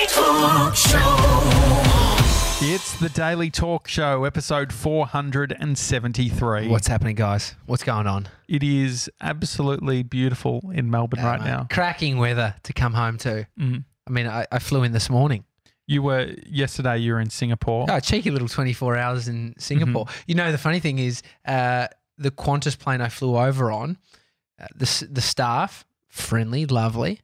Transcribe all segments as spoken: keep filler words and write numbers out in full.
Daily Talk Show. It's the Daily Talk Show, episode four hundred seventy-three. What's happening, guys? What's going on? It is absolutely beautiful in Melbourne Oh, right mate. now. Cracking weather to come home to. Mm. I mean, I, I flew in this morning. You were, yesterday you were in Singapore. Oh, cheeky little twenty-four hours in Singapore. Mm-hmm. You know, the funny thing is uh, the Qantas plane I flew over on, uh, the, s- the staff, friendly, lovely,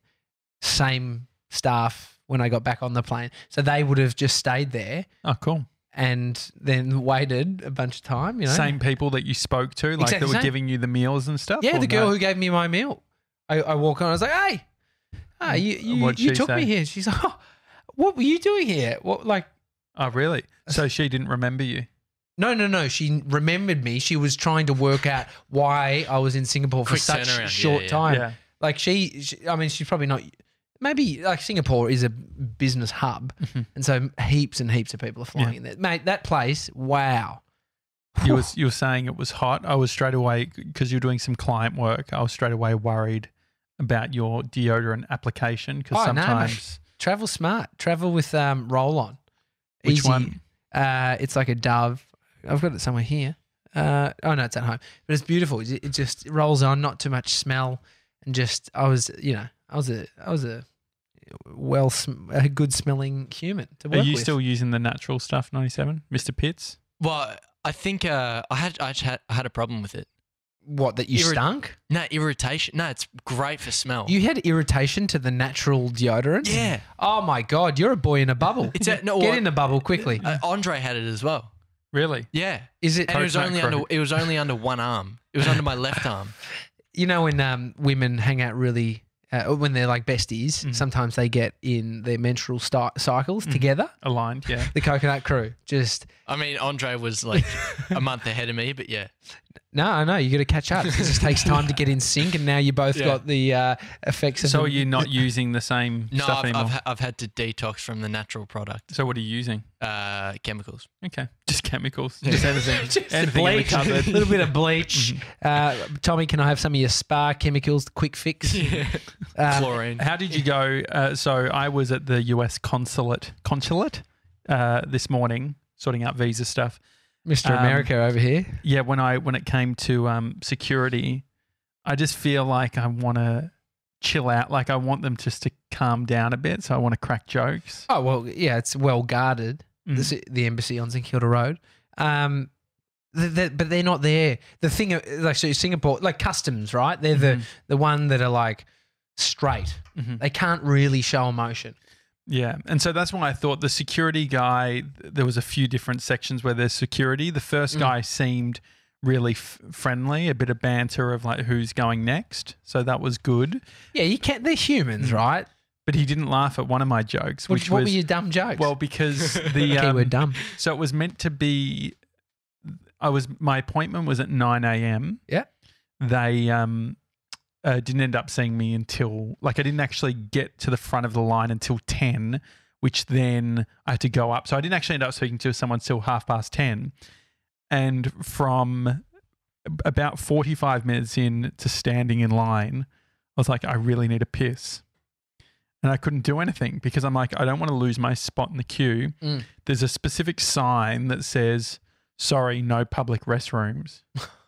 same staff when I got back on the plane. So they would have just stayed there Oh, cool. and then waited a bunch of time, you know. Same people that you spoke to, like Exactly that were same. giving you the meals and stuff? Yeah, or the girl no? who gave me my meal. I, I walk on, I was like, hey, ah, you, you, What'd you she took say? me here. She's like, oh, what were you doing here? What, like, Oh, really? So she didn't remember you? no, no, no. She remembered me. She was trying to work out why I was in Singapore for Quick such turnaround, a yeah, short yeah. time. Yeah. Like she, she, I mean, she's probably not, maybe like Singapore is a business hub. Mhm. And so heaps and heaps of people are flying Yeah. in there. Mate, that place, wow. You, was, you were saying it was hot. I was straight away, because you're doing some client work, I was straight away worried about your deodorant application because Oh, no, mate. sometimes... Travel smart. Travel with um, roll-on. Which Easy. one? Uh, it's like a Dove. I've got it somewhere here. Uh, oh, no, it's at home. But it's beautiful. It it just rolls on, not too much smell. And just, I was, you know, I was a, I was a well, sm- a good smelling human to Are work you with. still using the natural stuff, ninety-seven? Mister Pitts? Well, I think uh, I had I just had, I had a problem with it. What, that you Irri- stunk? No, irritation. No, it's great for smell. You had irritation to the natural deodorant? Yeah. Oh, my God. You're a boy in a bubble. It's a, no, Get well, in the bubble quickly. uh, Andre had it as well. Really? Yeah. Is it, And it was Coconut only crew. under it was only under one arm. It was under my left arm. you know, when um, women hang out really, uh, when they're like besties, Mhm. sometimes they get in their menstrual sti- cycles together. Aligned, yeah. The coconut crew just, I mean, Andre was like a month ahead of me, but yeah. no, I know, you got to catch up. It just takes time to get in sync, and now you both Yeah. got the uh, effects of So the- are you not using the same No, stuff I've, anymore? I've, ha- I've had to detox from the natural product, So what are you using? uh, chemicals. Okay. Just chemicals. Just anything. Just anything in the bleach, a cupboard. little bit of bleach. uh, Tommy, can I have some of your spa chemicals, quick fix? Um, Chlorine. How did you go? Uh, so I was at the U S consulate consulate uh, this morning, sorting out visa stuff. Mister Um, America over here. Yeah, when I when it came to um, security, I just feel like I want to chill out. Like I want them just to calm down a bit. So I want to crack jokes. Oh, well, yeah, it's well guarded, Mm. the, s- the embassy on St Kilda Road. Um, th th but they're not there. The thing, uh, like so Singapore, like customs, right? They're Mhm. the, the one that are like straight. Mhm. They can't really show emotion. Yeah, and so that's why I thought the security guy. There was a few different sections where there's security. The first Mm. guy seemed really f- friendly, a bit of banter of like who's going next. So that was good. Yeah, you can't. They're humans, Mm. right? But he didn't laugh at one of my jokes, What, which what was were your dumb jokes? well because the um, keyword dumb. so it was meant to be. I was my appointment was at nine a.m. Yeah. They um uh, didn't end up seeing me until like I didn't actually get to the front of the line until ten, which then I had to go up. So I didn't actually end up speaking to someone till half past ten, and from about forty-five minutes in to standing in line, I was like, I really need a piss. And I couldn't do anything because I'm like, I don't want to lose my spot in the queue. Mm. There's a specific sign that says, sorry, no public restrooms.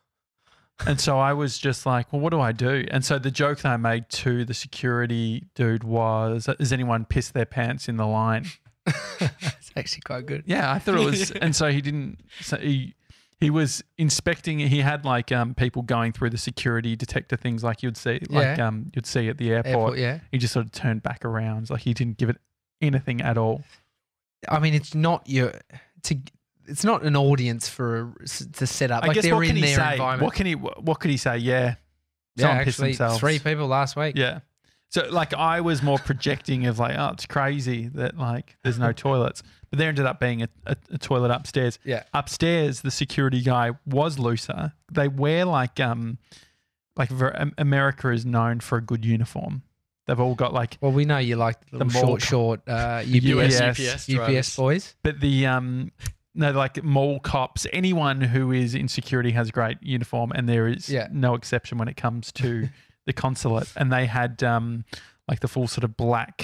And so I was just like, well, what do I do? And so the joke that I made to the security dude was, has anyone pissed their pants in the line? It's actually quite good. Yeah, I thought it was. And so he didn't, so he, he was inspecting, he had like um, people going through the security detector things like you'd see, like Yeah. um, you'd see at the airport. Airport, yeah. He just sort of turned back around. Like he didn't give it anything at all. I mean, it's not your to. It's not an audience for to set up. I like guess they're what in can he their say? environment. What can he, what could he say? Yeah. yeah, Someone pissed actually, themselves. three people last week. Yeah. So like I was more projecting of like, oh, it's crazy that like there's no toilets. But there ended up being a, a, a toilet upstairs. Yeah. Upstairs, the security guy was looser. They wear like um like ver- Am- America is known for a good uniform. They've all got like Well, we know you like the little mall short, short uh, U U P S, S, U P S, U P S drivers. boys. but the um no like mall cops, anyone who is in security has a great uniform, and there is Yeah. no exception when it comes to the consulate. And they had um like the full sort of black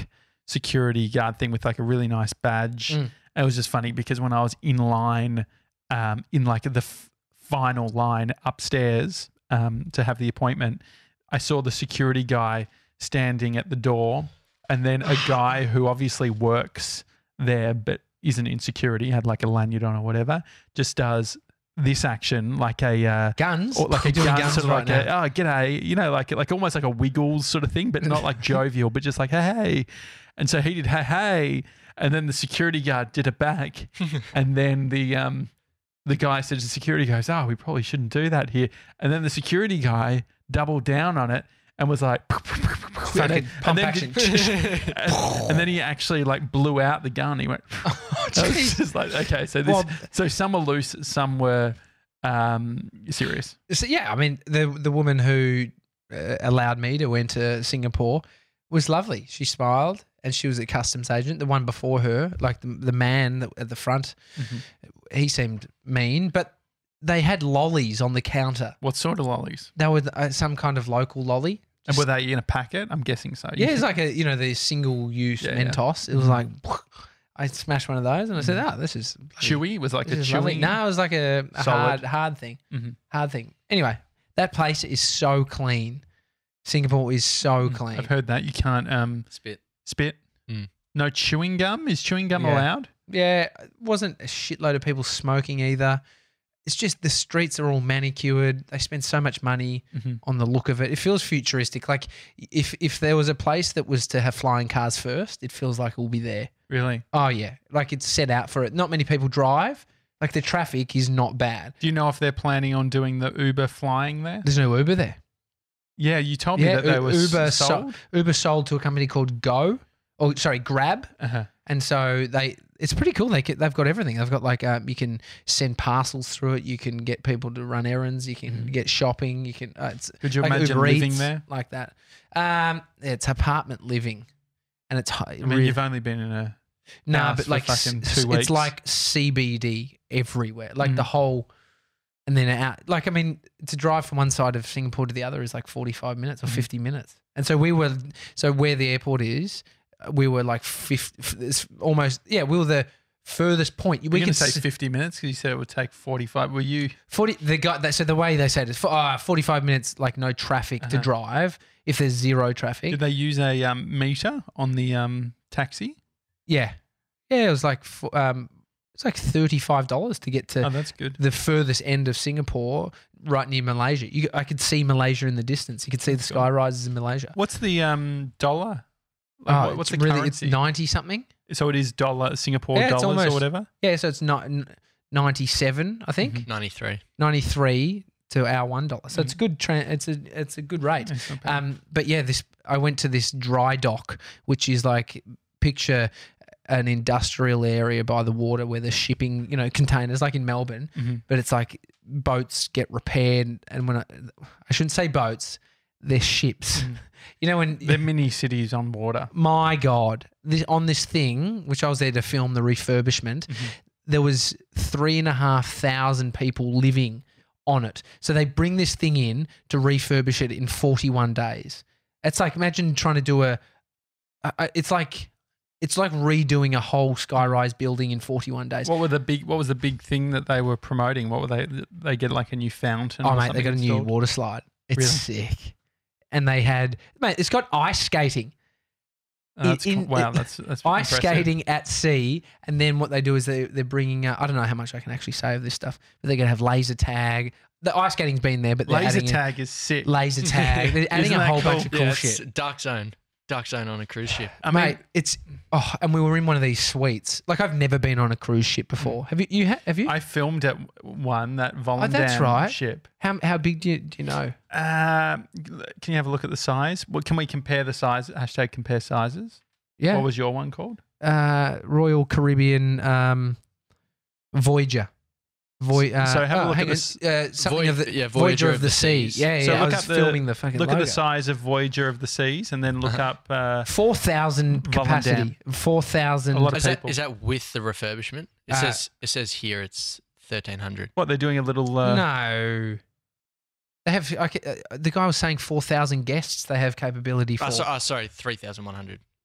security guard thing with like a really nice badge. Mm. It was just funny because when I was in line, um, in like the f- final line upstairs um, to have the appointment, I saw the security guy standing at the door, and then a guy who obviously works there but isn't in security, had like a lanyard on or whatever, just does this action like a uh, Guns? or like a You're doing gun, guns sort of right like now. a, oh g'day, you know, like like almost like a Wiggles sort of thing, but not like jovial, but just like hey hey. And so he did hey hey, and then the security guard did it back, and then the um the guy said to the security goes, oh, we probably shouldn't do that here, and then the security guy doubled down on it and was like Fucking and, pump then action. did- and, and then he actually like blew out the gun. He went. Oh, I was jeez. just like, okay, so this, Well- so some were loose, some were um, serious. So, yeah, I mean, the the woman who uh, allowed me to enter Singapore was lovely. She smiled, and she was a customs agent. The one before her, like the the man that, at the front, he seemed mean, but they had lollies on the counter. What sort of lollies? They were uh, some kind of local lolly. And were they in a packet? I'm guessing so. Yeah, it's like a you know the single use Yeah, yeah. Mentos. It was like I smashed one of those, and I said, "Oh, this is chewy. It was like This a is lovely." chewy. No, it was like a, a Solid. hard hard thing. Mhm. Hard thing. Anyway, that place is so clean. Singapore is so clean. I've heard that you can't um, Spit. spit. Mm. No chewing gum. Is chewing gum Yeah. allowed? Yeah, it wasn't a shitload of people smoking either. It's just the streets are all manicured. They spend so much money Mhm. on the look of it. It feels futuristic. Like if if there was a place that was to have flying cars first, it feels like it will be there. Really? Oh yeah, like it's set out for it. Not many people drive. Like the traffic is not bad. Do you know if they're planning on doing the Uber flying there? There's no Uber there. Yeah, you told me Yeah, that they U- were Uber sold. so- Uber sold to a company called Go, or sorry, Grab. uh-huh. And so they, it's pretty cool. They get, they've got everything. They've got like um, you can send parcels through it. You can get people to run errands. You can Mhm. get shopping. You can. Uh, it's Could you like imagine Uber living Eats, there? like that? Um, it's apartment living, and it's high. I mean, you've only been in a nah, house but for like fucking s- two it's weeks. like C B D everywhere. Like Mm. the whole, and then out. Like I mean, to drive from one side of Singapore to the other is like forty-five minutes or Mhm. fifty minutes. And so we were, so where the airport is, we were like fifty, it's almost yeah. We were the furthest point. We're We going can to say s- fifty minutes because you said it would take forty-five. Were you? forty. The guy that so the way they said it is for, uh, forty-five minutes, like no traffic to Uh-huh. drive. If there's zero traffic, Did they use a um, meter on the um, taxi? yeah, yeah. It was like f- um, it's like thirty-five dollars to get to Oh, that's good. the furthest end of Singapore, right near Malaysia. You, I could see Malaysia in the distance. You could see the That's cool. sky rises in Malaysia. What's the um, dollar? Like, Oh, what- what's it's the really currency? it's ninety something. So it is dollar, Singapore Yeah, it's dollars or almost- whatever. Yeah, so it's not ninety-seven, I think. Mhm. ninety-three. ninety-three to our one dollar. So it's Mhm. good. Tra- it's a it's a good rate. It's not bad. Um, but yeah, this I went to this dry dock, which is like picture an industrial area by the water where they're shipping, you know, containers, like in Melbourne. Mhm. But it's like boats get repaired, and when I, I shouldn't say boats, they're ships. Mm. You know when They're mini cities on water. my God, this, on this thing, which I was there to film the refurbishment, Mhm. there was three and a half thousand people living on it. So they bring this thing in to refurbish it in forty-one days. It's like, imagine trying to do a, a- a- it's like, it's like redoing a whole skyrise building in forty-one days. What were the big? What was the big thing that they were promoting? What were they? They get like a new fountain. oh or mate, they something got a new installed? water slide. It's Really? sick. And they had, mate, it's got ice skating. Oh, that's in- cool. Wow, in- that's that's Ice impressive. skating at sea, and then what they do is they they're bringing. Uh, I don't know how much I can actually say of this stuff, but they're gonna have laser tag. The ice skating's been there, but they're Laser adding in tag is sick. laser tag. They're adding Isn't a that whole cool? bunch of cool Yeah, shit. it's dark zone. Dark zone on a cruise ship. I mean, Mate, it's oh, and we were in one of these suites. Like I've never been on a cruise ship before. Have you? You ha- have you? I filmed at one that Volendam Oh, that's right. ship. how how big do you do you know? Um, can you have a look at the size? What can we compare the size? Hashtag compare sizes. Yeah, What was your one called? uh, Royal Caribbean um, Voyager. Voy- uh, So have a oh, look hang at on, this- uh, something Voy- of the yeah, Voyager, of the, Sea. Seas. Yeah, So yeah. I look was up the- filming the fucking Look logo. at the size of Voyager of the Seas, and then look up. Uh, Four thousand Volendam. capacity. Four thousand. A lot of Is that, people. is that with the refurbishment? It Uh, says it says here it's thirteen hundred. what they're doing a little. Uh, no. They have. I ca- uh, the guy was saying four thousand guests. They have capability for. Oh, so, oh, sorry, three thousand one hundred.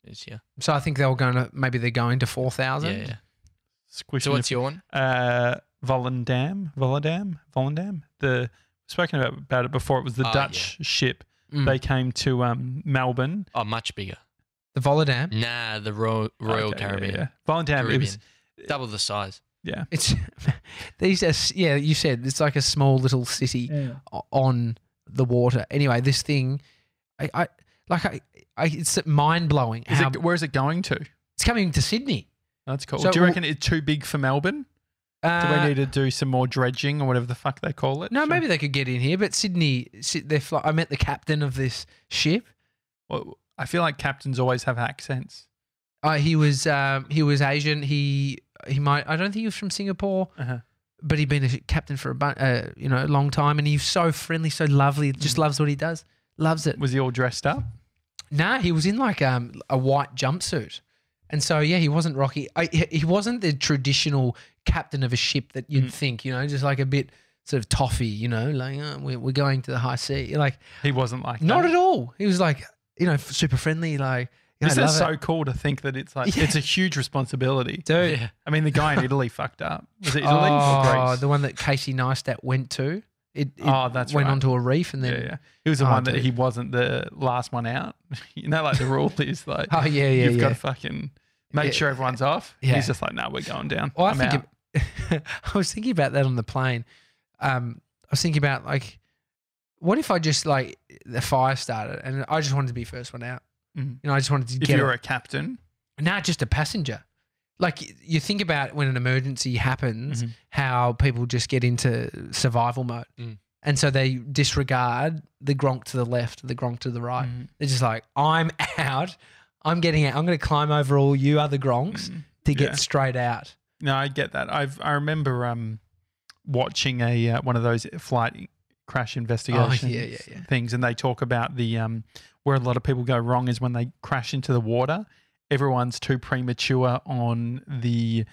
is here. So I think they were going to maybe they're going to four thousand. Yeah, yeah. Squishing So what's your one? uh, Volendam, Volendam, Volendam. The spoken about about it before. It was the Oh, Dutch ship. Mm. They came to um, Melbourne. Oh, much bigger. The Volendam. Nah, the Royal, Royal Okay, yeah, Caribbean. yeah. Volendam. It was Caribbean. Double the size. yeah. It's these are s- yeah. You said it's like a small little city o- on the water. Anyway, this thing, I, I like I, I it's mind blowing. Is How it, where is it going to? it's coming to Sydney. That's cool. So do you we'll- reckon it's too big for Melbourne? Uh, Do we need to do some more dredging or whatever the fuck they call it? no, Sure. maybe they could get in here, but Sydney, Sy- they're fly- I met the captain of this ship. Well, I feel like captains always have accents. Uh, he was um, he was Asian. He he might I don't think he was from Singapore, Uh-huh. but he'd been a captain for a bu- uh, you know a long time, and he's so friendly, so lovely. Just loves what he does, loves it. Was he all dressed up? Nah, he was in like um, a white jumpsuit, and so yeah, he wasn't Rocky. I, he he wasn't the traditional captain of a ship that you'd Mm. think, you know, just like a bit sort of toffee, you know, like oh, we're we're going to the high sea, like He wasn't like not that. at all. He was like you know super friendly, like. You know, Isn't that love so it. cool to think that it's like Yeah. it's a huge responsibility? Dude. Yeah. I mean, the guy in Italy fucked up. Was it Italy Oh, or Greece? the one that Casey Neistat went to. It, it Oh, that's went right. onto a reef and then. yeah, yeah. He was the Oh, one that dude. he wasn't the last one out. You know, like the rule is like Oh yeah, yeah, you've yeah. got to fucking make Yeah. sure everyone's off. Yeah. He's just like, no, we're going down. Well, I I'm think out. it- I was thinking about that on the plane. Um, I was thinking about like, what if I just like the fire started and I just wanted to be first one out. Mhm. You know, I just wanted to If get you're it. a captain, Nah, just a passenger. Like y- you think about when an emergency happens, Mhm. how people just get into survival mode. Mm. And so they disregard the gronk to the left, the gronk to the right. Mhm. They're just like, I'm out. I'm getting out. I'm going to climb over all you other gronks Mhm. to get Yeah. straight out. No, I get that. I've I remember um watching a uh, one of those flight crash investigations Oh, yeah, yeah, yeah. things, and they talk about the um where a lot of people go wrong is when they crash into the water. Everyone's too premature on the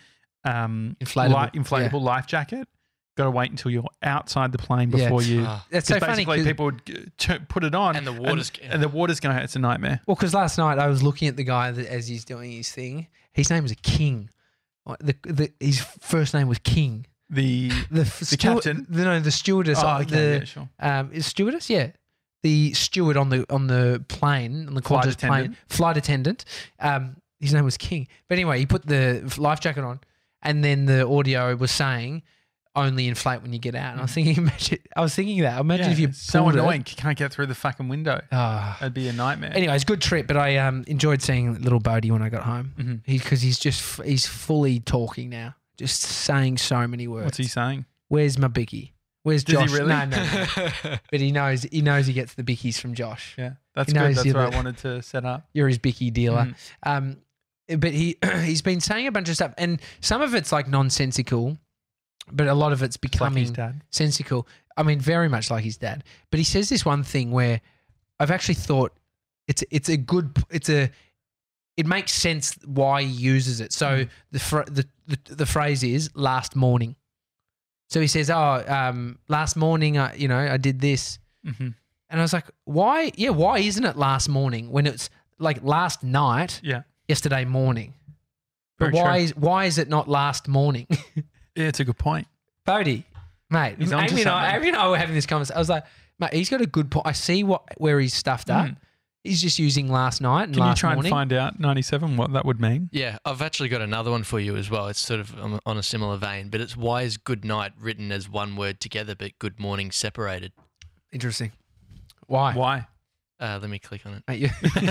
um Inflatable, li- inflatable life jacket. Got to wait until you're outside the plane Yeah. before you. Ah. That's so Because funny. basically, 'cause- people would g- t- put it on, And the water's- and, and the water's going. It's a nightmare. Well, because last night I was looking at the guy that, as he's doing his thing. His name was King. The, the, his first name was King. The The, f- steward- captain? The, no, the stewardess. oh, uh, okay, the, yeah, sure. Um, is stewardess? Yeah. The steward on the on the plane, on the Flight Qantas plane, attendant. flight attendant. Um, his name was King. But anyway, he put the life jacket on, and then the audio was saying, "Only inflate when you get out." And I was thinking, imagine, I was thinking that. Imagine Yeah, if you it's so pulled it. annoying. You can't get through the fucking window. Ah. That'd be a nightmare. Anyways, good trip, but I um, enjoyed seeing little Bodie when I got home. Mhm. He because he's just f- he's fully talking now, just saying so many words. What's he saying? Where's my bicky? Where's Does he Josh? really? No, no, no. But he knows he knows he gets the bickies from Josh. Yeah, that's He good. knows That's you're what I the- wanted to set up. You're his bicky dealer. Mhm. Um, but he he's been saying a bunch of stuff, and some of it's like nonsensical, but a lot of it's It's like becoming his dad. sensical. I mean, very much like his dad. But he says this one thing where I've actually thought it's it's a good it's a it makes sense why he uses it. So Mm. the, fr- the the the phrase is last morning. So he says, "Oh, um, last morning, I you know I did this," Mm-hmm. and I was like, "Why? Yeah, why isn't it last morning when it's like last night, Yeah. yesterday morning? But Very why true. is why is it not last morning?" Yeah, it's a good point. Bodie, mate, He's onto Amy and, I, something. Amy and I were having this conversation. I was like, mate, he's got a good point. I see what where he's stuffed up. Mm. He's just using last night and Can you last try morning. and find out ninety-seven what that would mean? Yeah, I've actually got another one for you as well. It's sort of on a- on a similar vein, but it's why is good night written as one word together, but good morning separated? Interesting. Why? Uh, let me click on it. Mate, you-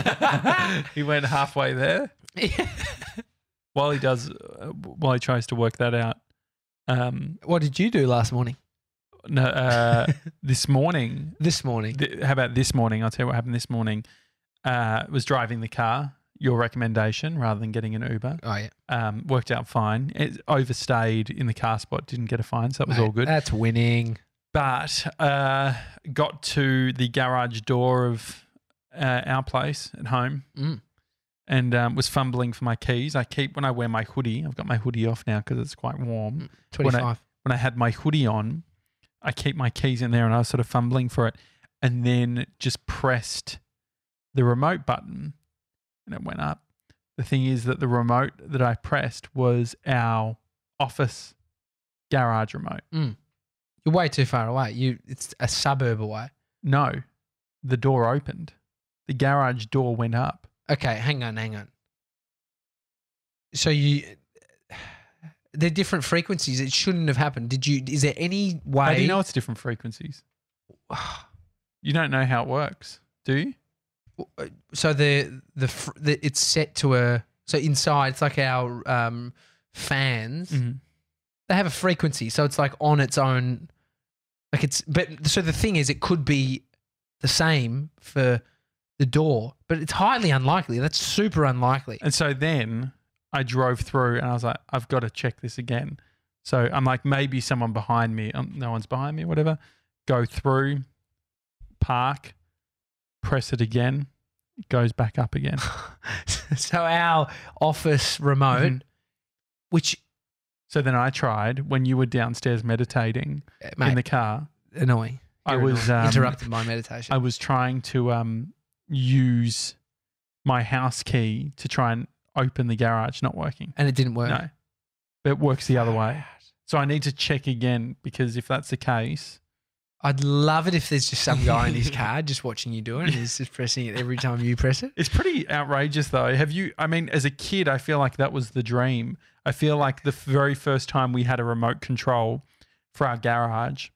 Why? He went halfway there. While he does, uh, while he tries to work that out. Um, what did you do last morning? no, uh, this morning. This morning. Th- how about this morning? I'll tell you what happened this morning. Uh, was driving the car. Your recommendation rather than getting an Uber. Oh yeah, Um, worked out fine. It overstayed in the car spot. Didn't get a fine, so that was Mate, all good. That's winning. But uh, got to the garage door of uh, our place at home Mm. and um, was fumbling for my keys. I keep when I wear my hoodie. I've got my hoodie off now because it's quite warm. Twenty-five. When I had my hoodie on, I keep my keys in there, and I was sort of fumbling for it, and then just pressed the remote button, and it went up. The thing is that the remote that I pressed was our office garage remote. Mm. You're way too far away. You, it's a suburb away. No, the door opened. The garage door went up. Okay, hang on, hang on. So you, they're different frequencies. It shouldn't have happened. Did you? Is there any way? How do you know it's different frequencies? You don't know how it works, do you? So the, the fr- the it's set to a so inside it's like our um, fans. Mm-hmm. They have a frequency, so it's like on its own. Like it's but so the thing is, it could be the same for the door, but it's highly unlikely. That's super unlikely. And so then I drove through and I was like, I've got to check this again. So I'm like, maybe someone behind me, um, no one's behind me, whatever. Go through, park, press it again, it goes back up again. So our office remote, Mhm. which So then I tried when you were downstairs meditating uh, mate, in the car. annoying. I You're was, annoying. um, interrupted my meditation. I was trying to um, use my house key to try and open the garage, not working. and it didn't work. No, but it works the other way. So I need to check again because if that's the case, I'd love it if there's just some guy in his car just watching you do it and he's just pressing it every time you press it. it's pretty outrageous though. Have you, I mean, as a kid, I feel like that was the dream. I feel like the very first time we had a remote control for our garage,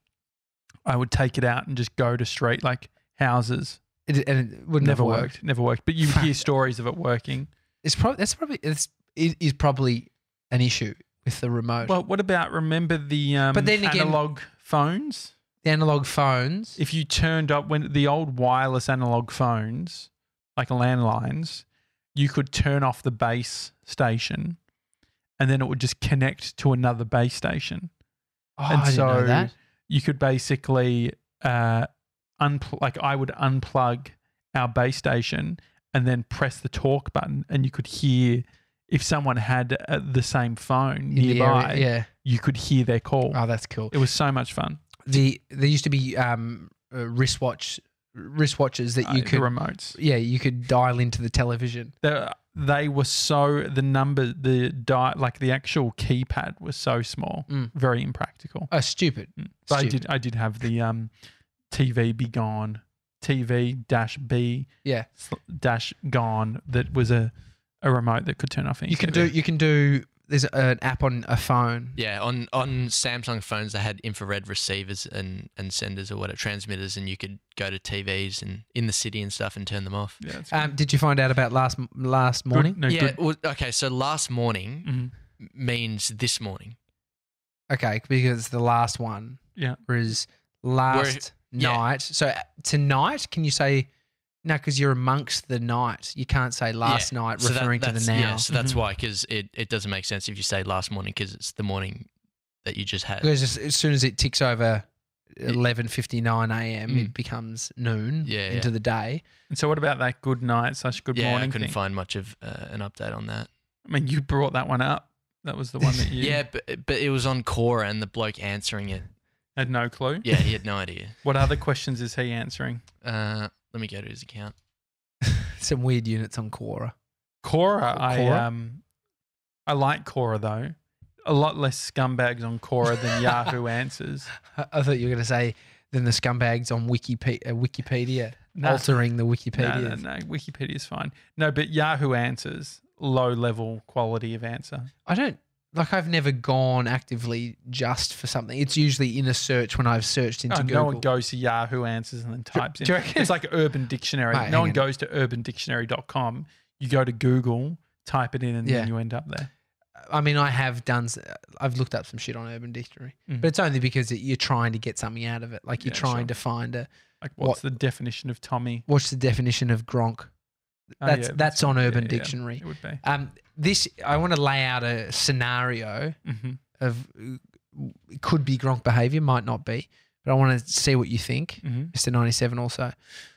I would take it out and just go to street like houses. It, and it would Never never work. worked. Never worked. But you would hear stories of it working. It's probably that's probably it's it is probably an issue with the remote. Well, what about remember the um, But then again- analog phones? the analog phones. If you turned up when the old wireless analog phones, like landlines, you could turn off the base station, and then it would just connect to another base station. Oh, and I didn't so know that. you could basically uh, unpl- like I would unplug our base station and then press the talk button, and you could hear if someone had uh, the same phone In the nearby. area, yeah. You could hear their call. Oh, that's cool. It was so much fun. The there used to be um uh, wristwatch wristwatches that Uh, you the could remotes. yeah you could dial into the television. They, they were so the number the di- like the actual keypad was so small, Mm. very impractical. Oh, stupid. Mm. But I Stupid. did I did have the um, T V be gone, T V dash B Yeah, sl- dash gone. That was a, a remote that could turn off any you can T V. do you can do. There's an app on a phone. Yeah, on, on Samsung phones, they had infrared receivers and, and senders or whatever, transmitters, and you could go to T Vs and in the city and stuff and turn them off. Yeah, it's Um, did you find out about last last morning? Good, no, yeah, good. well, okay, so last morning Mhm. means this morning. Okay, because the last one Yeah. was last yeah. night. So uh, tonight, can you say no? Because you're amongst the night. You can't say last Yeah. night, So that- referring to the that's- now. Yeah, so that's Mhm. why, because it, it doesn't make sense if you say last morning because it's the morning that you just had. Because as, as soon as it ticks over eleven fifty nine a.m., Mm. it becomes noon Yeah, into yeah. the day. And so what about that good night slash good yeah, morning I couldn't thing? find much of uh, an update on that. I mean, you brought that one up. That was the one that you Yeah, but but it was on Quora and the bloke answering it. had no clue. Yeah, he had no idea. What other questions is he answering? Uh, let me go to his account. Some weird units on Quora. Quora, I Quora? um, I like Quora though. A lot less scumbags on Quora than Yahoo Answers. I, I thought you were going to say then the scumbags on Wikipedia, uh, Wikipedia No. altering the No, Wikipedia. no, no. Wikipedia's fine. No, but Yahoo Answers, low level quality of answer. I don't like. I've never gone actively just for something. It's usually in a search when I've searched into Oh, Google. no one goes to Yahoo Answers and then types in. do you reckon? It's like Urban Dictionary. Mate, no hang one on. goes to urban dictionary dot com. You go to Google, type it in, and Yeah. then you end up there. I mean, I have done. s- I've looked up some shit on Urban Dictionary, Mm. but it's only because it, you're trying to get something out of it. Like you're Yeah, trying sure. to find a. Like, what's the definition of Tommy? What's the definition of Gronk? Oh, That's yeah, that's on yeah, Urban yeah, Dictionary. It would be. Um, this I want to lay out a scenario hmm of uh, it could be Gronk behavior, might not be, but I want to see what you think, hmm Mister ninety-seven. Also,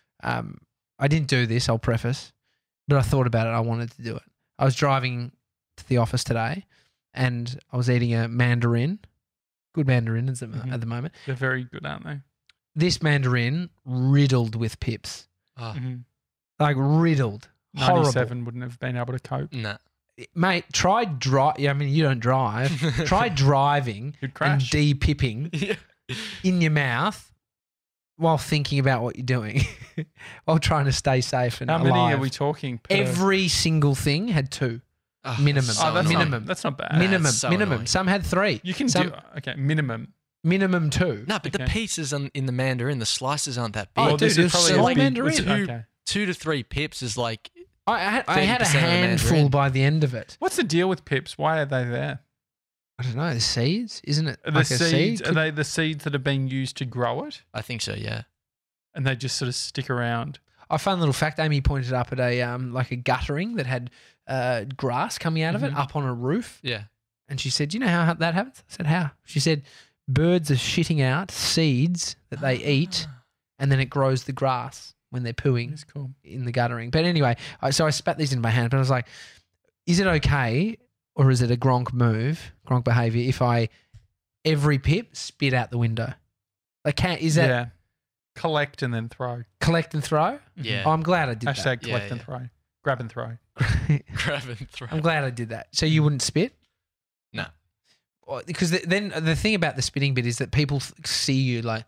um, I didn't do this. I'll preface, but I thought about it. I wanted to do it. I was driving to the office today, and I was eating a mandarin. Good mandarin at the, Mhm. at the moment. They're very good, aren't they? This mandarin riddled with pips, Oh, Mhm. like riddled. Horrible. ninety-seven wouldn't have been able to cope. Nah. Mate, try drive. I mean, you don't drive. Try driving You'd and crash. de-pipping Yeah. in your mouth while thinking about what you're doing, while trying to stay safe and How many alive. are we talking? Per? Every single thing had two. Oh, Minimum. that's Oh, so that's minimum. Not, that's not bad. minimum, so minimum. annoying. Some had three. You can Some, do okay. Minimum. minimum two. No, but the Okay. pieces on, in the mandarin, the slices aren't that big. Oh, Well, dude, this it is was probably so a big- mandarin. was it- Two- okay. Two to three pips is like I, I had, I had a thirty percent of the handful mandarin. by the end of it. What's the deal with pips? Why are they there? I don't know. The seeds, isn't it? Are the like a seeds seed? are they the seeds that are being used to grow it, I think so. Yeah. and they just sort of stick around? I found a little fact. Amy pointed up at a um like a guttering that had uh grass coming out of it Mhm. up on a roof, Yeah. and she said, "You know how that happens?" I said, "How?" She said, "Birds are shitting out seeds that they eat, and then it grows the grass when they're pooing It's cool. in the guttering." But anyway, I, so I spat these in my hand, but I was like, "Is it okay, or is it a Gronk move, Gronk behavior, if I every pip spit out the window? Like, can is that yeah. Collect and then throw. collect and throw?" Yeah. Oh, I'm glad I did Hashtag Yeah, collect and yeah. throw. Grab and throw. that. Grab and throw. I'm glad I did that. So you wouldn't spit? No. Well, because the, then the thing about the spitting bit is that people th- see you like,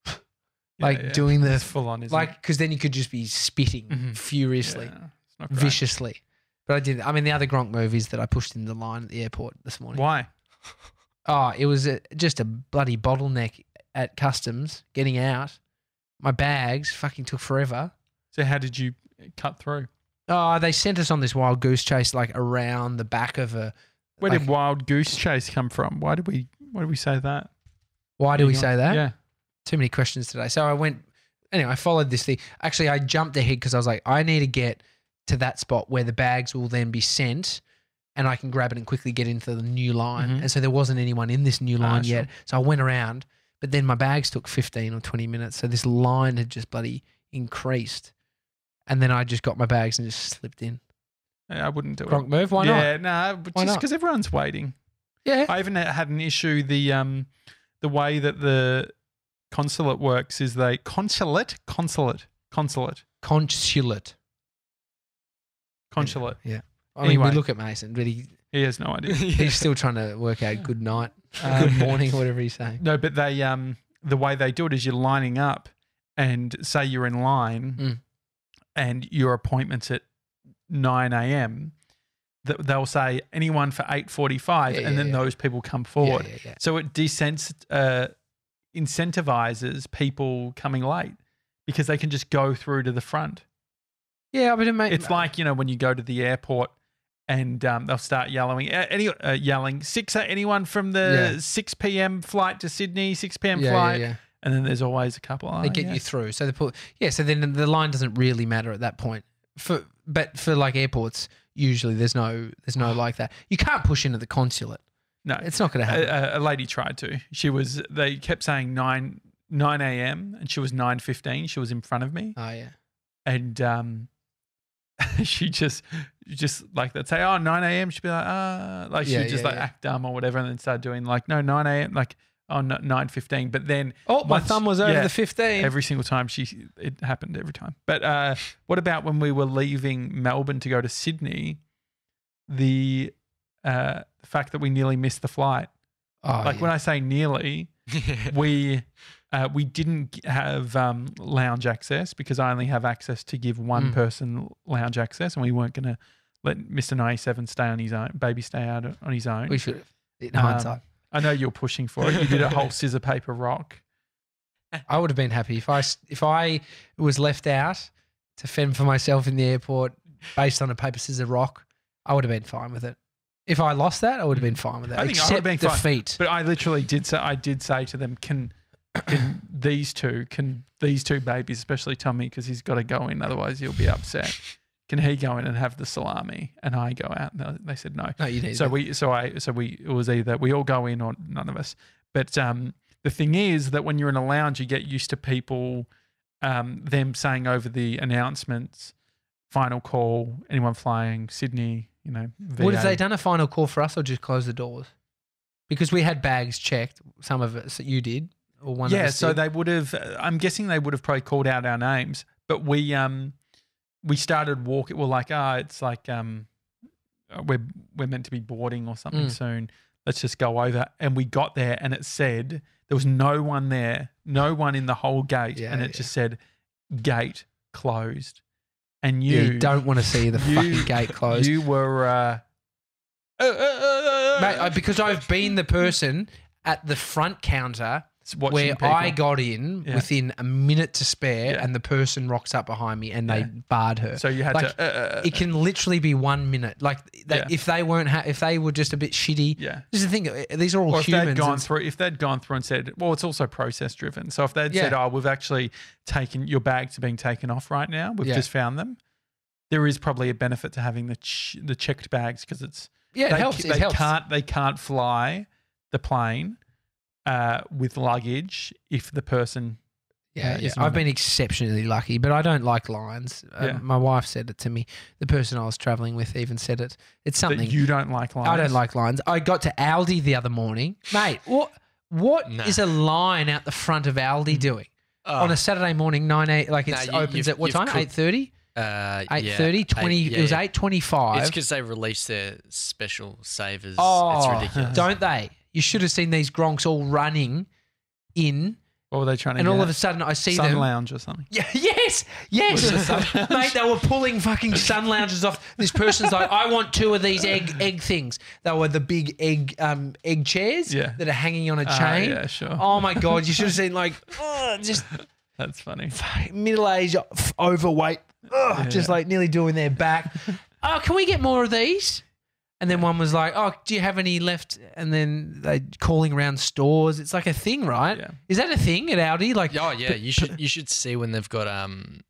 like Yeah, yeah. doing the It's full on, isn't like it? because then you could just be spitting Mhm. furiously, Yeah, it's not great. viciously. But I did. I mean, the other Gronk move is that I pushed in the line at the airport this morning. Why? Oh, it was a, just a bloody bottleneck at customs getting out. My bags fucking took forever. So how did you cut through? Oh, they sent us on this wild goose chase like around the back of a. Where like, did wild goose chase come from? Why did we why did we say that? why do we You know? say that? Yeah. Too many questions today. So I went, anyway, I followed this thing. Actually, I jumped ahead because I was like, I need to get to that spot where the bags will then be sent and I can grab it and quickly get into the new line. Mhm. And so there wasn't anyone in this new Ah, line sure. yet. So I went around, but then my bags took fifteen or twenty minutes. So this line had just bloody increased. And then I just got my bags and just slipped in. I wouldn't do Gronk it. move? Why yeah, not? no, but Why just not? because everyone's waiting. Yeah. I even had an issue. The um, the way that the consulate works is they consulate, consulate, consulate, Consulate. consulate. Yeah. I mean, Anyway. we look at Mason, but he, He has no idea. he's still trying to work out good night, Um, good morning, or whatever he's saying. No, but they um, the way they do it is you're lining up, and say you're in line, Mm. and your appointment's at nine a.m. That they'll say anyone for eight forty-five, Yeah, and yeah, then yeah. those people come forward. Yeah, yeah, yeah. So it desens- uh, incentivizes people coming late because they can just go through to the front. Yeah, but it made, It's like, you know, when you go to the airport and um, they'll start yelling, uh, any, uh, yelling, six, uh, anyone from the Yeah. six p.m. flight to Sydney, six p.m. yeah, flight. yeah, yeah. And then there's always a couple. Oh, They get yeah. you through. So they put yeah. So then the line doesn't really matter at that point. For but for like airports, usually there's no there's no like that. You can't push into the consulate. No, It's not going to happen. a, a- a lady tried to. She was, they kept saying nine, nine a.m. and she was nine fifteen. She was in front of me. oh yeah. And um, she just, just like they'd say, oh, nine a.m. She'd be like, ah, like Yeah, she'd just yeah, like yeah. act dumb or whatever, and then start doing like, no, nine a.m. like, oh, no, nine fifteen. But then Oh, my once- thumb was over yeah, the fifteen. every single time she, it happened every time. But uh, what about when we were leaving Melbourne to go to Sydney? The uh, fact that we nearly missed the flight. oh, like yeah. when I say nearly, we uh, we didn't g- have um, lounge access because I only have access to give one Mm. person lounge access, and we weren't going to let Mister ninety-seven stay on his own, baby stay out on his own. we should have. In Um, hindsight, I know you're pushing for it. You did a whole scissor paper rock. I would have been happy if I s- if I was left out to fend for myself in the airport based on a paper scissors rock. I would have been fine with it. If I lost that, I would have been fine with it. I think I would have Except been fine. defeat. But I literally did say I did say to them, can can these two can these two babies, especially Tommy, because he's got to go in, otherwise he'll be upset. Can he go in and have the salami, and I go out? And they said no. No, you need So that. we, so I, so we, it was either we all go in or none of us. But um, the thing is that when you're in a lounge, you get used to people, um, them saying over the announcements, final call, anyone flying Sydney, you know. V A. Would have they done a final call for us or just close the doors? Because we had bags checked. Some of us you did, or one. of Yeah, us so did. they would have. I'm guessing they would have probably called out our names, but we, um, we started walking. We're like, ah, it's like um, we're we're meant to be boarding or something Mm. soon. Let's just go over. And we got there, and it said there was no one there, no one in the whole gate, Yeah, and it yeah. just said gate closed. And you, Yeah, you don't want to see the you- fucking gate closed. You were, uh, uh, uh, uh, Mate, I, because I've been the person at the front counter watching where people. I got in Yeah. within a minute to spare Yeah. and the person rocks up behind me and they Yeah. barred her. So you had Like, to. Uh, uh, it can literally be one minute. Like they, Yeah. if they weren't, ha- if they were just a bit shitty. yeah. This is the thing. uh, These are all Or if they'd humans. gone and- through, if they'd gone through and said, well, it's also process driven. So if they'd Yeah. said, oh, we've actually taken your bags are being taken off right now, we've Yeah. just found them. There is probably a benefit to having the ch- the checked bags because it's yeah, it they, helps. they It helps. can't they can't fly the plane uh, with luggage if the person Yeah, uh, yeah. is not I've been exceptionally lucky, but I don't like lines. Um, Yeah. My wife said it to me. The person I was traveling with even said it. It's something that you don't like. Lines. I don't like lines. I got to Aldi the other morning, mate. What what Nah. is a line out the front of Aldi doing Oh, on a Saturday morning? Nine eight, like it Nah, you- opens you've- at what you've time? cooked- Eight thirty. uh, Eight yeah, thirty. eight- Twenty. yeah, It was yeah. eight twenty-five. It's because they released their special savers. Oh, it's ridiculous. don't they? You should have seen these gronks all running in, What were they trying to and get? all of a sudden I see Sun them. lounge or something. Yeah, yes, yes, Was it a sun mate. They were pulling fucking sun lounges off. This person's like, I want two of these egg egg things. They were the big egg um egg chairs Yeah. that are hanging on a Ah, chain. yeah, sure. Oh my god, you should have seen like oh, just That's funny. middle aged, overweight, ugh, Yeah. just like nearly doing their back. Oh, can we get more of these? And then one was like, "Oh, do you have any left?" And then they calling around stores. It's like a thing, right? Yeah. Is that a thing at Aldi? Like, Oh yeah, you should you should see when they've got um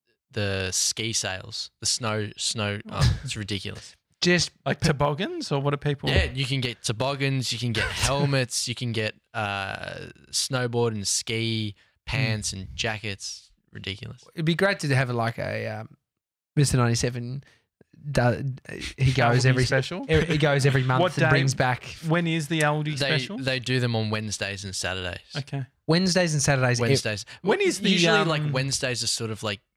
the ski sales, the snow snow. Oh, it's ridiculous. just Like toboggans, or what are people? Yeah, you can get toboggans, you can get helmets, you can get uh, snowboard and ski pants and jackets. Ridiculous. it'd be great to have a, like a um, Mister ninety-seven. Do, he goes Aldi every special? every- He goes every month What and day? brings back When is the Aldi They special? they do them on Wednesdays and Saturdays. Okay. Wednesdays and Saturdays. ev- Wednesdays. When is the, usually um, like Wednesdays are sort of like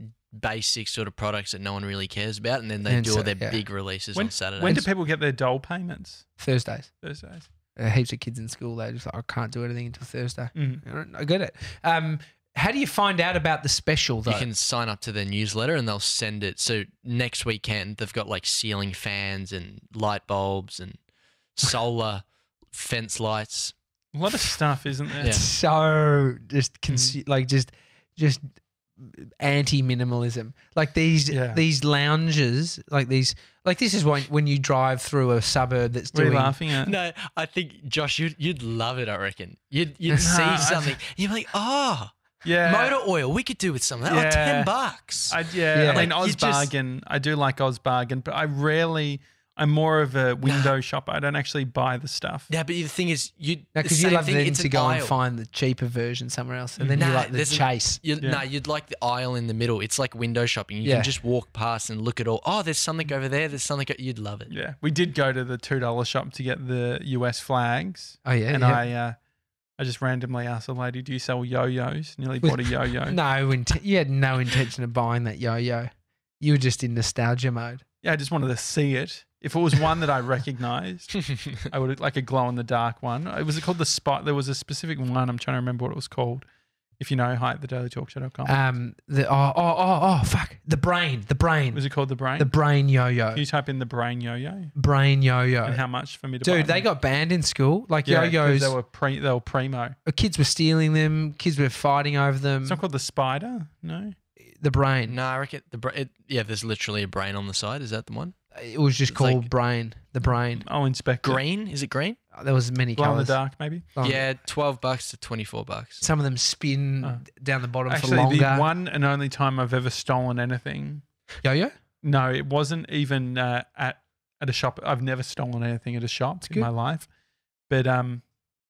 basic sort of products that no one really cares about, and then they And do so- all their yeah. big releases When, on Saturdays. when do people get their dole payments? Thursdays. Thursdays. Uh, heaps of kids in school. They just like, I can't do anything until Thursday. Mm. I don't- I get it. Um, how do you find out about the special though? You can sign up to their newsletter and they'll send it. So next weekend they've got like ceiling fans and light bulbs and solar fence lights. A lot of stuff, isn't there? Yeah. so just consu- like just just anti minimalism. Like these Yeah. these lounges, like these like this is when when you drive through a suburb that's What are you doing laughing at? No, I think Josh, you'd you'd love it. I reckon you'd you'd Nah, I- see something. You'd be like, oh, Yeah. motor oil. We could do with some of that. Yeah. Oh, ten bucks. I, yeah, Yeah. I mean, Like, you Oz just- Bargain. I do like Oz Bargain, but I rarely. I'm more of a window shopper. I don't actually buy the stuff. yeah, but the thing is, you because you love then to go and find the cheaper version somewhere else, and then you Nah, like the there's an- chase. You, Yeah. Nah, you'd like the aisle in the middle. It's like window shopping. You Yeah. can just walk past and look at all. Oh, there's something over there. There's something. You'd love it. Yeah, we did go to the two dollar shop to get the U S flags, Oh yeah, and yeah. I, uh, I just randomly asked the lady, "Do you sell yo-yos?" Nearly bought a yo-yo. no, int- you had no intention of buying that yo-yo. You were just in nostalgia mode. Yeah, I just wanted to see it. If it was one that I recognised, I would like a glow in the dark one. It was called the Spot. There was a specific one. I'm trying to remember what it was called. If you know, hi at the daily talk show dot com. Um, the oh oh oh oh fuck the brain, the brain, Was it called the Brain? the brain yo-yo, Can you type in the Brain yo-yo? brain yo-yo. And how much for me to buy Dude, they them? got banned in school. Like Yeah, 'cause yo-yos, They were pre. They were primo. kids were stealing them. Kids were fighting over them. It's not called the Spider. No. The brain. no, I reckon the bra- it, yeah. There's literally a brain on the side. Is that the one? It was just It's called like- brain. The brain. I'll inspect it. Green? Is it green? There was many Glow in the colors. dark, maybe. Yeah, twelve bucks to twenty four bucks. Some of them spin Oh. down the bottom Actually, for longer. the one and only time I've ever stolen anything. Yo-yo. No, it wasn't even uh, at at a shop. I've never stolen anything at a shop in good. my life. But um,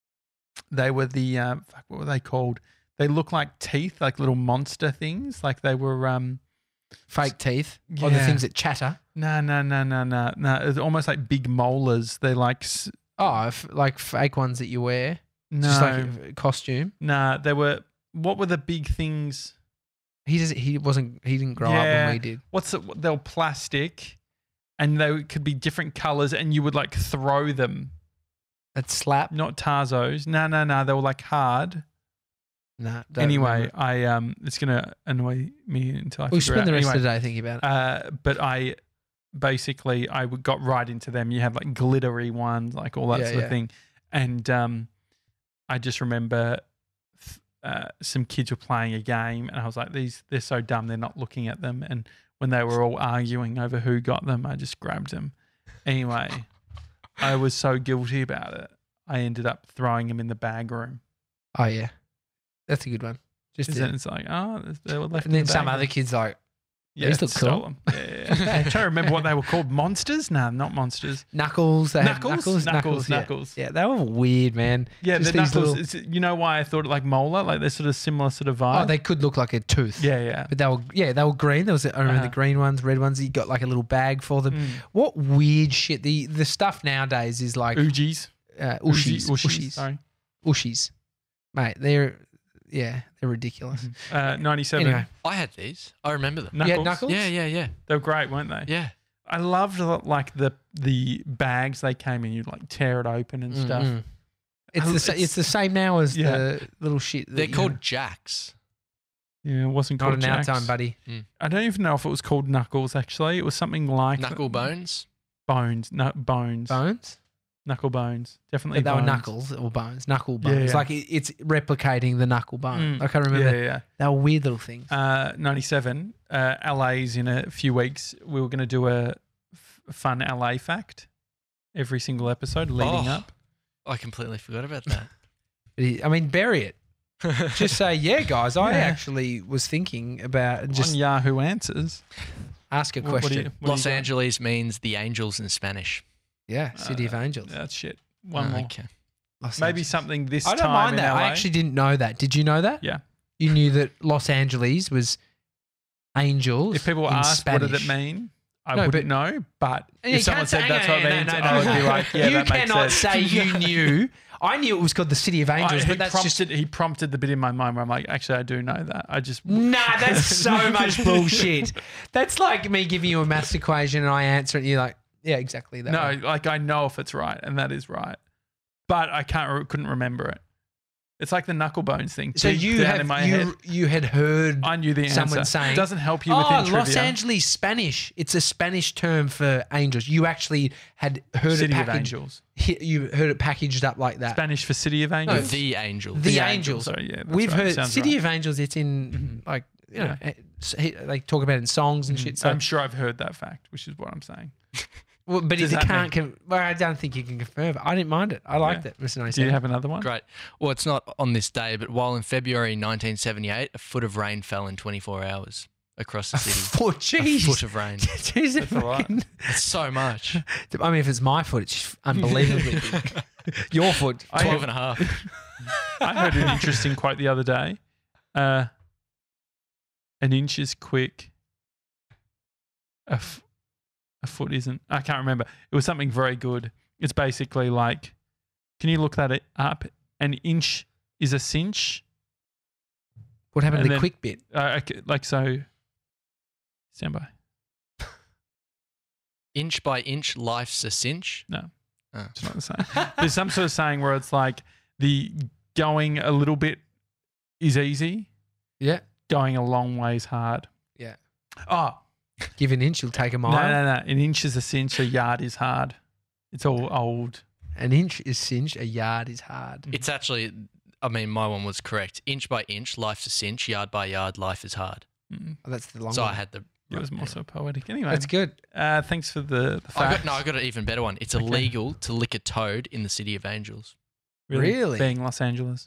they were the uh, fuck, what were they called? They look like teeth, like little monster things. Like they were um. Fake teeth. Or the Yeah. things that chatter. No, no, no, no, no, no. It's almost like big molars. They're like s- Oh, f- like fake ones that you wear. no, Just like a costume. nah. They were. What were the big things? He does. He wasn't. He didn't grow up Yeah. when we did. What's it? They were plastic, and they could be different colors, and you would like throw them. That slap. Not Tarzos. No, no, no. They were like hard. No. don't Anyway, remember. I um, it's gonna annoy me until I we'll figure spend out. the rest anyway, of the day thinking about it. Uh, but I basically I would- got right into them. You have like glittery ones, like all that Yeah, sort of yeah. thing, and um, I just remember th- uh, some kids were playing a game, and I was like, "These they're so dumb. They're not looking at them." And when they were all arguing over who got them, I just grabbed them. Anyway, I was so guilty about it. I ended up throwing them in the bag room. Oh yeah, that's a good one. Just Because to- then it's like, oh, they were left. and in then the some bag other room. kids like Yeah, These look stole cool. them. Yeah, yeah, yeah. I'm trying to remember what they were called. Monsters? No, not monsters. Knuckles. They had Knuckles? Knuckles. Knuckles, yeah. Knuckles. Yeah, they were weird, man. Yeah, Just the these knuckles. little- It's, you know why I thought it like molar? Like they're sort of similar sort of vibe. Oh, they could look like a tooth. yeah, yeah. But they were, yeah, they were green. There was, I remember Uh-huh. the green ones, red ones. You got like a little bag for them. Mm. What weird shit. The the stuff nowadays is like uh, Oogie's. ushies, Ushi- ushies, Sorry. ushies, mate. They're yeah, they're ridiculous. Uh, ninety-seven. Anyway, I had these. I remember them. Knuckles. yeah, knuckles. Yeah, yeah, yeah, They were great, weren't they? yeah. I loved like the the bags they came in. You'd like tear it open and stuff. Mm-mm. It's I- the sa- it's- it's the same now as Yeah. the little shit. that They're you called know. jacks. Yeah, it wasn't Not called an Jacks. outtime, buddy. I don't even know if it was called Knuckles. Actually, it was something like Knuckle bones. bones. No, bones. Bones. Knuckle bones. Definitely. But they were bones. knuckles or bones. Knuckle Yeah, bones. yeah. Like it, it's replicating the knuckle bone. Mm. Like I remember Yeah, yeah. yeah. they were weird little things. Uh, ninety-seven. Uh, L A's in a few weeks. We were going to do a f- fun L A fact every single episode leading Oh. up. I completely forgot about that. But he- I mean, bury it. Just say, yeah, guys. I Yeah. actually was thinking about just On Yahoo Answers. ask a What- what do question. you- what do Los you got? Angeles means the angels in Spanish. Yeah, City of Uh, Angels. That's shit. One Oh, more. okay. Los Maybe Angeles. something this I don't time mind in that. L A. I actually didn't know that. Did you know that? Yeah. You knew that Los Angeles was angels. If people in ask what did it Spanish. mean, I No, wouldn't know. But And you if someone can't said say- that's no, what it no, means, no, no, I would no. be like, yeah, you that makes cannot sense. say you knew. I knew it was called the City of Angels, I, he but that's prompted, just he prompted the bit in my mind where I'm like, actually, I do know that. I just nah. That's so much bullshit. That's like me giving you a maths equation and I answer it, and you're like, yeah, exactly that. no, way. like I know if it's right, and that is right, but I can't, re- couldn't remember it. It's like the knuckle bones thing. So deep you down have in my head. you you had heard I knew the answer. someone saying- it doesn't help you oh, within Los trivia. Angeles Spanish. It's a Spanish term for angels. You actually had heard City it of packaged. Angels. You heard it packaged up like that. Spanish for City of No, Angels. The angels. The The angels. Angels, sorry, yeah, that's We've right, heard sounds City right. of Angels. It's in like you know, it's- he- they talk about it in songs and shit. So, I'm sure I've heard that fact, which is what I'm saying. well, but does if you that can't, con- well, I don't think you can confirm it. I didn't mind it. I liked Yeah. it. Mister Nice. Do you have another one? Great. Well, it's not on this day, but while in February nineteen seventy-eight, a foot of rain fell in twenty-four hours across the city. Foot, A jeez. foot of rain. Jeez, That's a lot. fucking- It's so much. I mean, if it's my foot, it's unbelievably big. Your foot. I- twelve and a half. I heard an interesting quote the other day. Uh, an inch is quick. A, f- a foot isn't. I can't remember. It was something very good. It's basically like, can you look that it up? An inch is a cinch. What happened And to the then- quick bit? Uh, okay, like so. Stand by. Inch by inch, life's a cinch. No, Oh. it's not the same. There's some sort of saying where it's like the going a little bit is easy, Yeah. going a long way's hard. Yeah. Oh, Give an inch, you'll take a no, mile. no, no. An inch is a cinch, a yard is hard. It's all old. An inch is cinched, a yard is hard. It's actually, I mean, my one was correct. Inch by inch, life's a cinch. Yard by yard, life is hard. Mm, Oh, that's the long So one. I had the. it was more so poetic. Anyway, That's good. uh, thanks for the, the I fact. got, no, I got an even better one. It's Okay. illegal to lick a toad in the City of Angels. Really? Being Los Angeles.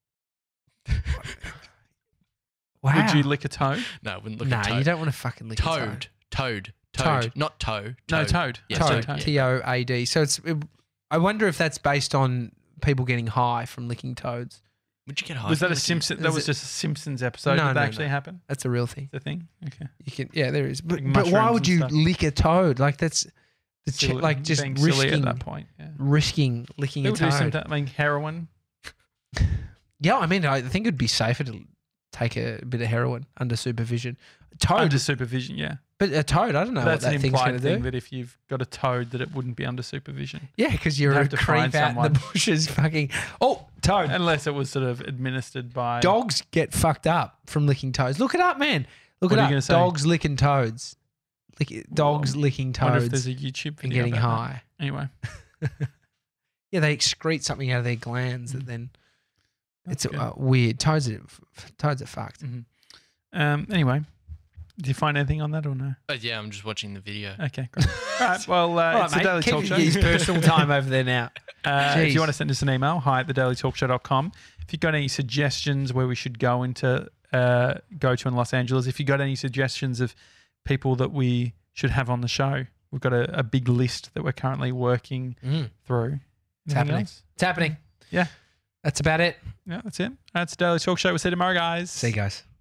Wow. Would you lick a toad? No, I wouldn't look Nah, at toad. you don't want to fucking lick a Toad. Toad. Toad. Toad. Not toe. No, Toad. toad. Yeah, toad. toad. T O A D. So it's. It, I wonder if that's based on people getting high from licking toads. Would you get high? Was that from a licking- Simpson? That Is was it- just a Simpsons episode. No, Did that no, actually no. happen? That's a real thing. The thing? Okay. You can. Yeah, there is. But, Like but why mushrooms would and you stuff. lick a toad? Like that's the ch- Silly- like just being silly risking at that point. Yeah. risking licking a People do toad. sometimes. I mean, heroin. Yeah, I mean, I think it'd be safer to take a bit of heroin under supervision. Toad, Under supervision, yeah. but a toad, I don't know That's what an that thing's going implied to thing do. that if you've got a toad, that it wouldn't be under supervision. Yeah, because you're You'd a have to creep find out in the someone. bushes fucking. Oh, toad. Unless it was sort of administered by. Dogs get fucked up from licking toads. Look it up, man. Look What it are you up. gonna say? Dogs licking toads. Lick, dogs licking I wonder if toads there's a YouTube and video. getting about that. high. Anyway, Yeah, they excrete something out of their glands that then that's it's good. uh, weird. Toads are toads are fucked. Mhm. Um. Anyway, did you find anything on that or no? But yeah, I'm just watching the video. Okay, great. All right. Well, uh, All right, it's mate. the Daily Keep Talk Show. his personal time over there now. Uh, if Jeez. you want to send us an email, hi at the daily talk show dot com. If you've got any suggestions where we should go into uh, go to in Los Angeles, if you've got any suggestions of people that we should have on the show, we've got a, a big list that we're currently working Mm, through. It's Anything happening. else? it's happening. Yeah. That's about it. Yeah, that's it. That's the Daily Talk Show. We'll see you tomorrow, guys. See you guys.